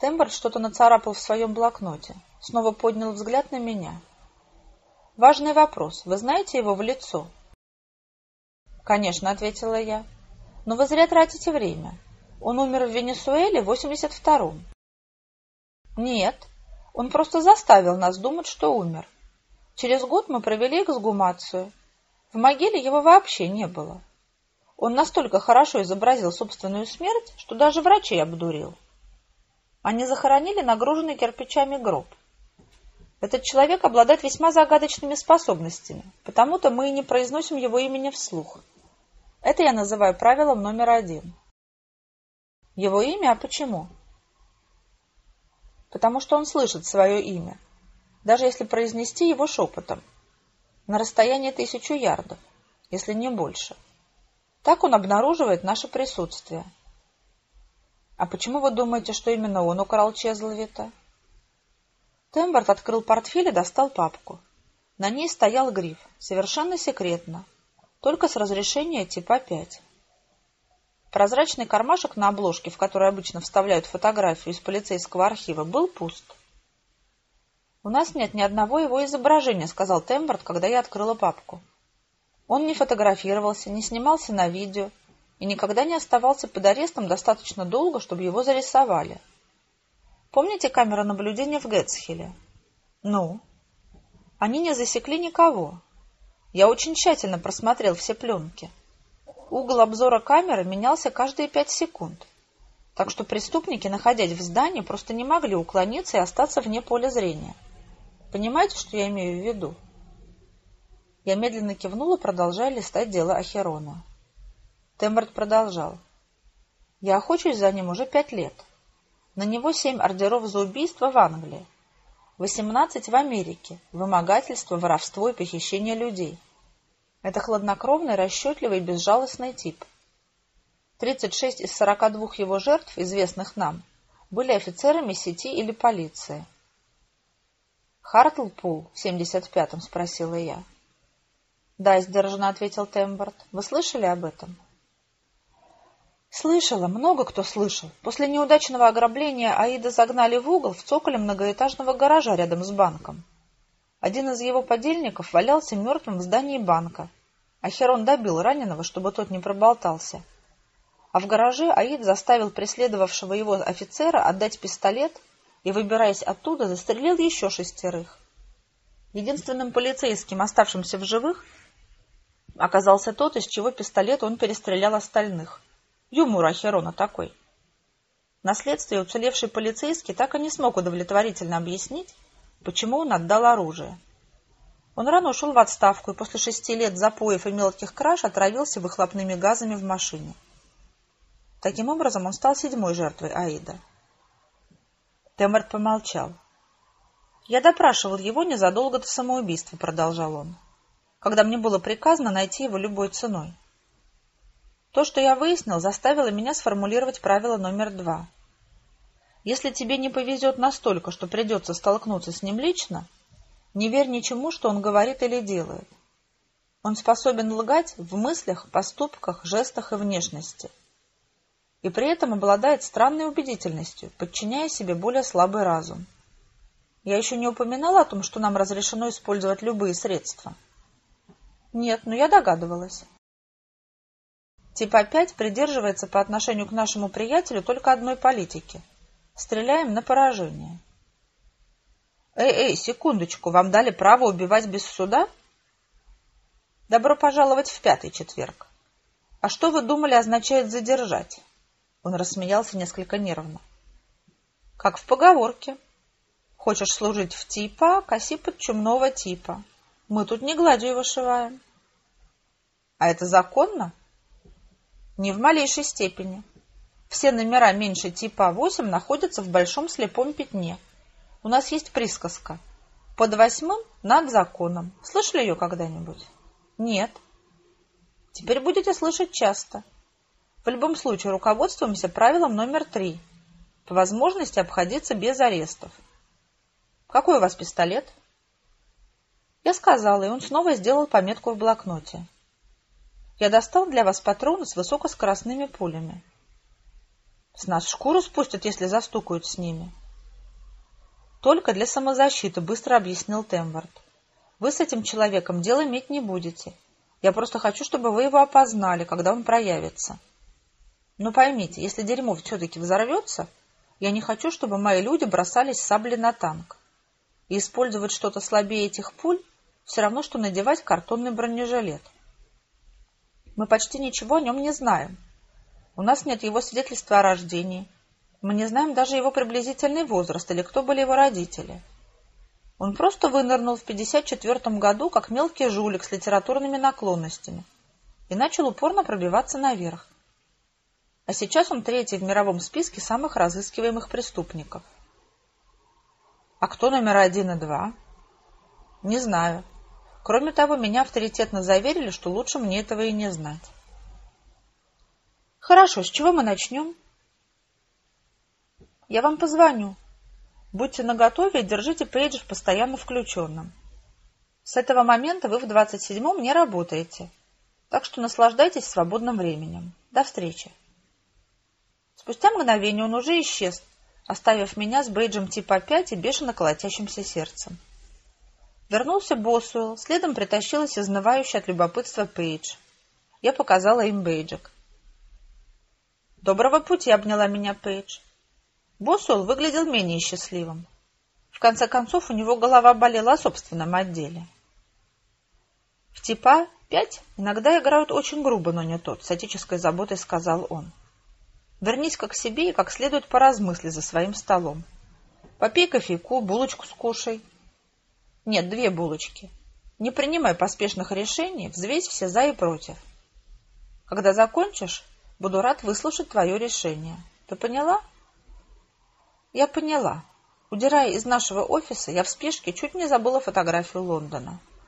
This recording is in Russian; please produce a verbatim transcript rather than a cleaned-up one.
Темберт что-то нацарапал в своем блокноте. Снова поднял взгляд на меня. «Важный вопрос. Вы знаете его в лицо?» «Конечно», — ответила я. «Но вы зря тратите время. Он умер в Венесуэле в восемьдесят втором». «Нет, он просто заставил нас думать, что умер. Через год мы провели эксгумацию. В могиле его вообще не было. Он настолько хорошо изобразил собственную смерть, что даже врачей обдурил. Они захоронили нагруженный кирпичами гроб. Этот человек обладает весьма загадочными способностями, потому-то мы и не произносим его имени вслух. Это я называю правилом номер один». «Его имя? А почему?» «Потому что он слышит свое имя, даже если произнести его шепотом, на расстоянии тысячу ярдов, если не больше. Так он обнаруживает наше присутствие». «А почему вы думаете, что именно он украл Чезловита?» Темберт открыл портфель и достал папку. На ней стоял гриф, совершенно секретно, только с разрешения типа пять. Прозрачный кармашек на обложке, в который обычно вставляют фотографию из полицейского архива, был пуст. «У нас нет ни одного его изображения», — сказал Темберт, когда я открыла папку. «Он не фотографировался, не снимался на видео и никогда не оставался под арестом достаточно долго, чтобы его зарисовали. Помните камеру наблюдения в Гэтсхилле?» «Ну?» «Они не засекли никого. Я очень тщательно просмотрел все пленки. Угол обзора камеры менялся каждые пять секунд, так что преступники, находясь в здании, просто не могли уклониться и остаться вне поля зрения. Понимаете, что я имею в виду?» Я медленно кивнула, продолжая листать дело Ахерона. Темберт продолжал. «Я охочусь за ним уже пять лет. На него семь ордеров за убийство в Англии, восемнадцать в Америке, вымогательство, воровство и похищение людей. Это хладнокровный, расчетливый и безжалостный тип. тридцать шесть из сорока двух его жертв, известных нам, были офицерами сети или полиции». «Хартлпул в семьдесят пятом?» — спросила я. «Да», — сдержанно ответил Темберт. «Вы слышали об этом?» «Слышала, много кто слышал. После неудачного ограбления Аида загнали в угол в цоколе многоэтажного гаража рядом с банком. Один из его подельников валялся мертвым в здании банка. Ахерон добил раненого, чтобы тот не проболтался. А в гараже Аид заставил преследовавшего его офицера отдать пистолет и, выбираясь оттуда, застрелил еще шестерых. Единственным полицейским, оставшимся в живых, оказался тот, из чего пистолет он перестрелял остальных. Юмор Ахерона такой. На следствии уцелевший полицейский так и не смог удовлетворительно объяснить, почему он отдал оружие. Он рано ушел в отставку и после шести лет запоев и мелких краж отравился выхлопными газами в машине. Таким образом, он стал седьмой жертвой Аида. Темберт помолчал. «Я допрашивал его незадолго до самоубийства», — продолжал он, «когда мне было приказано найти его любой ценой. То, что я выяснил, заставило меня сформулировать правило номер два. Если тебе не повезет настолько, что придется столкнуться с ним лично, не верь ничему, что он говорит или делает. Он способен лгать в мыслях, поступках, жестах и внешности. И при этом обладает странной убедительностью, подчиняя себе более слабый разум. Я еще не упоминала о том, что нам разрешено использовать любые средства». «Нет, но я догадывалась». Типа пять придерживается по отношению к нашему приятелю только одной политики. Стреляем на поражение. «Эй, эй, секундочку, вам дали право убивать без суда?» «Добро пожаловать в пятый четверг. А что вы думали означает задержать?» Он рассмеялся несколько нервно. «Как в поговорке. Хочешь служить в типа, коси под чумного типа. Мы тут не гладью вышиваем». «А это законно?» «Ни в малейшей степени. Все номера меньше типа восемь находятся в большом слепом пятне. У нас есть присказка. Под восьмым над законом. Слышали ее когда-нибудь?» «Нет». «Теперь будете слышать часто. В любом случае руководствуемся правилом номер три. По возможности обходиться без арестов. Какой у вас пистолет?» Я сказала, и он снова сделал пометку в блокноте. «Я достал для вас патроны с высокоскоростными пулями». С нас шкуру спустят, если застукают с ними. Только для самозащиты, быстро объяснил Темвард. Вы с этим человеком дело иметь не будете. Я просто хочу, чтобы вы его опознали, когда он проявится. Но поймите, если дерьмо все-таки взорвется, я не хочу, чтобы мои люди бросались сабли на танк. И использовать что-то слабее этих пуль все равно, что надевать картонный бронежилет. Мы почти ничего о нем не знаем. У нас нет его свидетельства о рождении. Мы не знаем даже его приблизительный возраст или кто были его родители. Он просто вынырнул в пятьдесят четвёртом году как мелкий жулик с литературными наклонностями и начал упорно пробиваться наверх. А сейчас он третий в мировом списке самых разыскиваемых преступников. А кто номер один и два? Не знаю. Кроме того, меня авторитетно заверили, что лучше мне этого и не знать. Хорошо, с чего мы начнем? Я вам позвоню. Будьте наготове и держите пейджер постоянно включенным. С этого момента вы в двадцать седьмом не работаете, так что наслаждайтесь свободным временем. До встречи. Спустя мгновение он уже исчез, оставив меня с бейджем типа пять и бешено колотящимся сердцем. Вернулся Босуэлл, следом притащилась изнывающая от любопытства Пейдж. Я показала им бейджик. «Доброго пути!» — обняла меня Пейдж. Босуэлл выглядел менее счастливым. В конце концов, у него голова болела о собственном отделе. «В типа пять иногда играют очень грубо, но не тот», — с отеческой заботой сказал он. «Вернись-ка к себе и как следует поразмысли за своим столом. Попей кофейку, булочку скушай. Нет, две булочки. Не принимай поспешных решений, взвесь все за и против. Когда закончишь, буду рад выслушать твое решение. Ты поняла?» Я поняла. Удирая из нашего офиса, я в спешке чуть не забыла фотографию Лондона.